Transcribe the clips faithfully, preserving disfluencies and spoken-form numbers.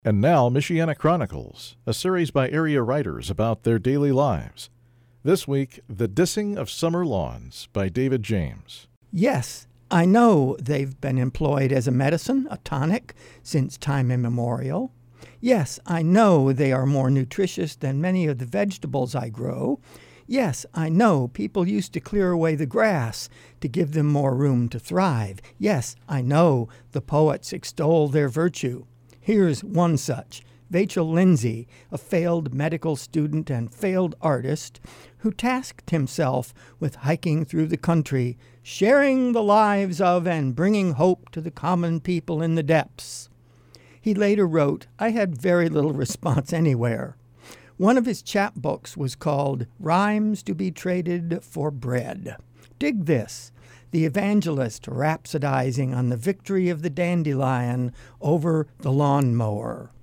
And now, Michiana Chronicles, a series by area writers about their daily lives. This week, The Dissing of Summer Lawns by David James. Yes, I know they've been employed as a medicine, a tonic, since time immemorial. Yes, I know they are more nutritious than many of the vegetables I grow. Yes, I know people used to clear away the grass to give them more room to thrive. Yes, I know the poets extol their virtue. Here's one such, Vachel Lindsay, a failed medical student and failed artist, who tasked himself with hiking through the country, sharing the lives of and bringing hope to the common people in the depths. He later wrote, I had very little response anywhere. One of his chapbooks was called Rhymes to be Traded for Bread. Dig this. The evangelist rhapsodizing on the victory of the dandelion over the lawnmower.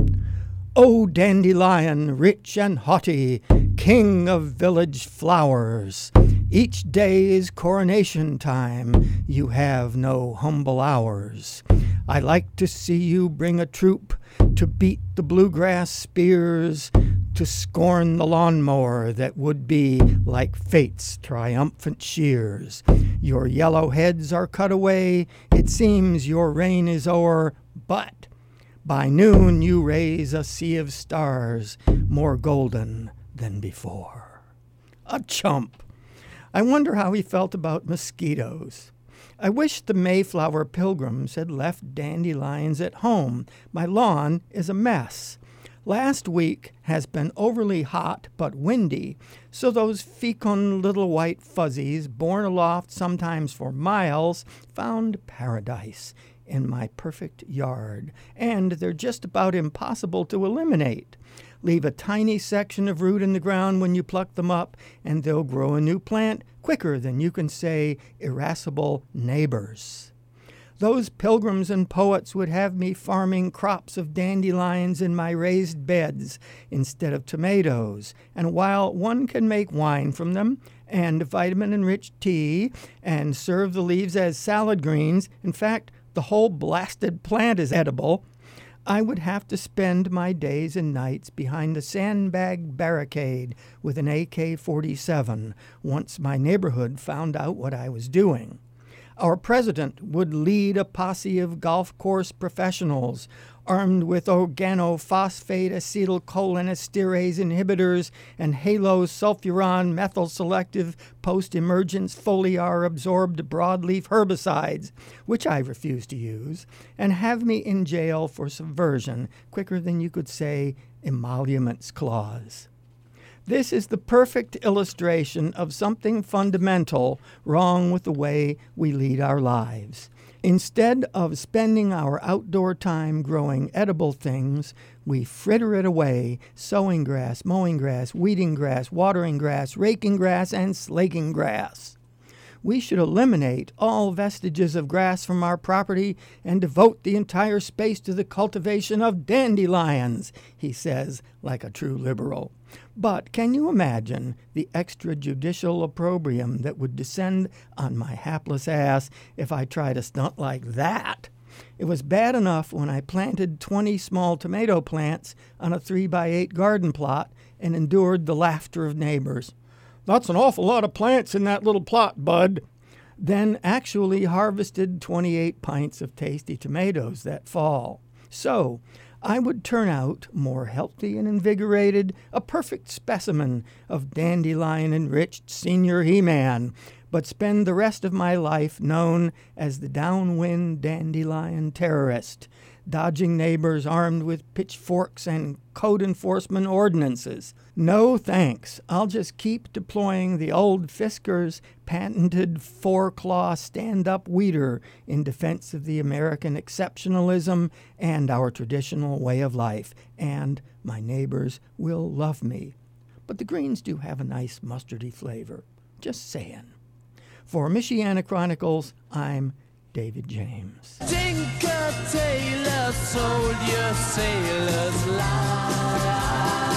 O dandelion, rich and haughty, king of village flowers, each day is coronation time, you have no humble hours. I like to see you bring a troop to beat the bluegrass spears, to scorn the lawnmower that would be like fate's triumphant shears. Your yellow heads are cut away, it seems your reign is o'er, but by noon you raise a sea of stars, more golden than before. A chump! I wonder how he felt about mosquitoes. I wish the Mayflower Pilgrims had left dandelions at home. My lawn is a mess. Last week has been overly hot but windy, so those fecund little white fuzzies, borne aloft sometimes for miles, found paradise in my perfect yard, and they're just about impossible to eliminate. Leave a tiny section of root in the ground when you pluck them up, and they'll grow a new plant quicker than you can say irascible neighbors. Those pilgrims and poets would have me farming crops of dandelions in my raised beds instead of tomatoes, and while one can make wine from them, and vitamin-enriched tea, and serve the leaves as salad greens, in fact, the whole blasted plant is edible, I would have to spend my days and nights behind the sandbag barricade with an A K forty-seven once my neighborhood found out what I was doing. Our president would lead a posse of golf course professionals armed with organophosphate acetylcholinesterase inhibitors and Halo's sulfuron methyl selective post-emergence foliar absorbed broadleaf herbicides, which I refuse to use, and have me in jail for subversion quicker than you could say emoluments clause. This is the perfect illustration of something fundamental wrong with the way we lead our lives. Instead of spending our outdoor time growing edible things, we fritter it away, sowing grass, mowing grass, weeding grass, watering grass, raking grass, and slaking grass. We should eliminate all vestiges of grass from our property and devote the entire space to the cultivation of dandelions, he says, like a true liberal. But can you imagine the extrajudicial opprobrium that would descend on my hapless ass if I tried a stunt like that? It was bad enough when I planted twenty small tomato plants on a three by eight garden plot and endured the laughter of neighbors. That's an awful lot of plants in that little plot, bud. Then actually harvested twenty-eight pints of tasty tomatoes that fall. So I would turn out more healthy and invigorated, a perfect specimen of dandelion-enriched senior He-Man, but spend the rest of my life known as the downwind dandelion terrorist, dodging neighbors armed with pitchforks and code enforcement ordinances. No thanks. I'll just keep deploying the old Fisker's patented four-claw stand-up weeder in defense of the American exceptionalism and our traditional way of life, and my neighbors will love me. But the greens do have a nice mustardy flavor. Just saying. For Michiana Chronicles, I'm David James. Tinker Tailor sold your sailor's life.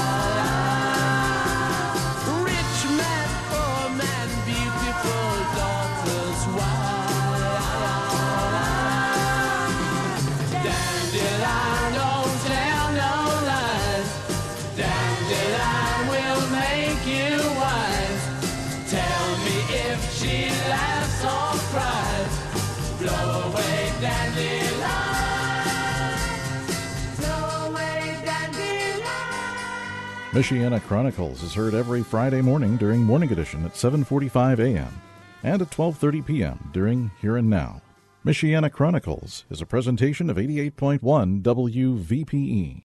Rich man, poor man, beautiful daughter's wife. Dandelion, oh, She laughs or cries. Blow away, dandelion. Blow away, dandelion. Michiana Chronicles is heard every Friday morning during Morning Edition at seven forty-five a.m. and at twelve thirty p.m. during Here and Now. Michiana Chronicles is a presentation of eighty-eight point one W V P E.